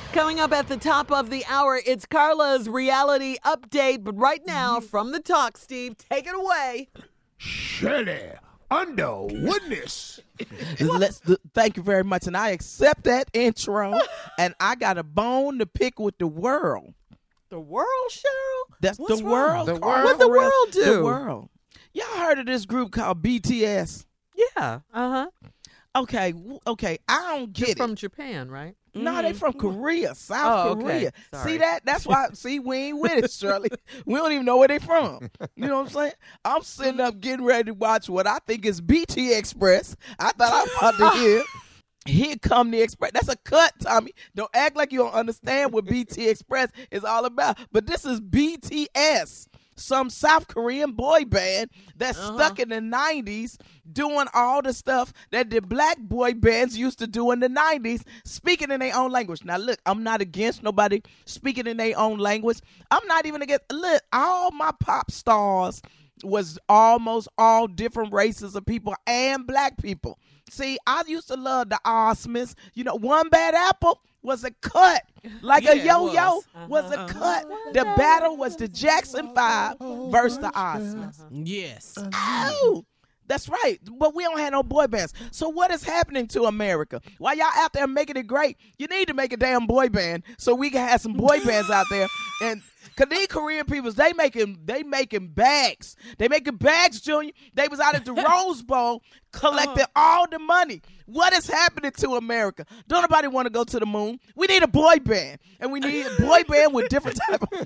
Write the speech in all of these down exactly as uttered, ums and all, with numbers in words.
Coming up at the top of the hour, it's Carla's reality update. But right now, from the talk, Steve, take it away. Shirley Underwoodness. Let's th- thank you very much, and I accept that intro. And I got a bone to pick with the world. The world, Cheryl? That's What's the wrong? world. The Carla, world? What the for real. world do? The world. Y'all heard of this group called B T S? Yeah. Uh-huh. Okay, w- okay. I don't get You're it. from Japan, right? No, they from Korea, South Oh, okay. Korea. Sorry. See that? That's why. See, we ain't with it, Shirley. We don't even know where they from. You know what I'm saying? I'm sitting up getting ready to watch what I think is B T Express. I thought I was about to hear. Here come the Express. That's a cut, Tommy. Don't act like you don't understand what B T Express is all about. But this is B T S, some South Korean boy band that's Uh-huh. stuck in the nineties doing all the stuff that the black boy bands used to do in the nineties, speaking in their own language. Now, look, I'm not against nobody speaking in their own language. I'm not even against, look, all my pop stars was almost all different races of people and black people. See, I used to love the Osmonds. You know, One Bad Apple was a cut. Like Yeah, a it yo-yo was. was, a cut. The battle was the Jackson five versus the Osmonds. Yes. Oh, that's right. But we don't have no boy bands. So what is happening to America? While y'all out there making it great, you need to make a damn boy band so we can have some boy bands out there. And cause these Korean peoples, they making they making bags. They making bags, Junior. They was out at the Rose Bowl collecting all the money. What is happening to America? Don't nobody want to go to the moon. We need a boy band, and we need a boy band with different type of.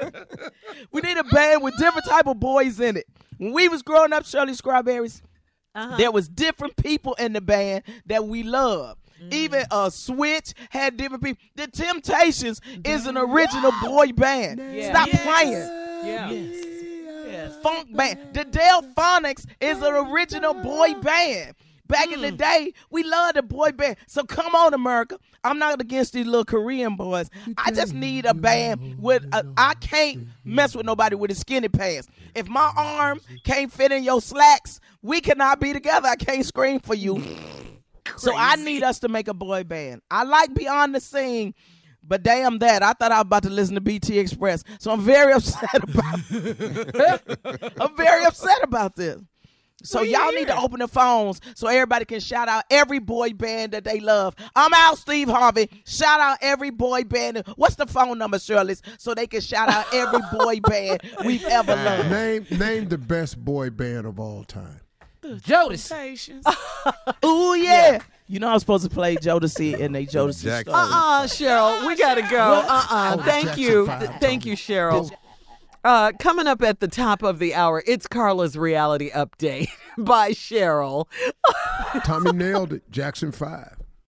We need a band with different type of boys in it. When we was growing up, Shirley Strawberries, Uh-huh. there was different people in the band that we loved. Even uh, Switch had different people. The Temptations is an original boy band. Yeah. Stop Yes. playing. Yeah. Yes. Yes. Funk band. The Delphonics is an original boy band. Back in the day, we loved the boy band. So come on, America. I'm not against these little Korean boys. I just need a band with, a, I can't mess with nobody with a skinny pants. If my arm can't fit in your slacks, we cannot be together. I can't scream for you. So I need us to make a boy band. I like Beyond the Scene, but damn that. I thought I was about to listen to B T Express. So I'm very upset about I'm very upset about this. So y'all need to open the phones so everybody can shout out every boy band that they love. I'm out, Steve Harvey. Shout out every boy band. What's the phone number, Shirley? So they can shout out every boy band we've ever loved. Name name the best boy band of all time. Jodeci. Ooh, yeah. You know I was supposed to play Jodeci in a Jodeci Jackson. story. Uh-uh, Cheryl. We got to go. Uh-uh. Oh, Thank Jackson you. five, Th- Thank Tommy. you, Cheryl. Uh, coming up at the top of the hour, it's Carla's reality update by Cheryl. Tommy nailed it. Jackson five.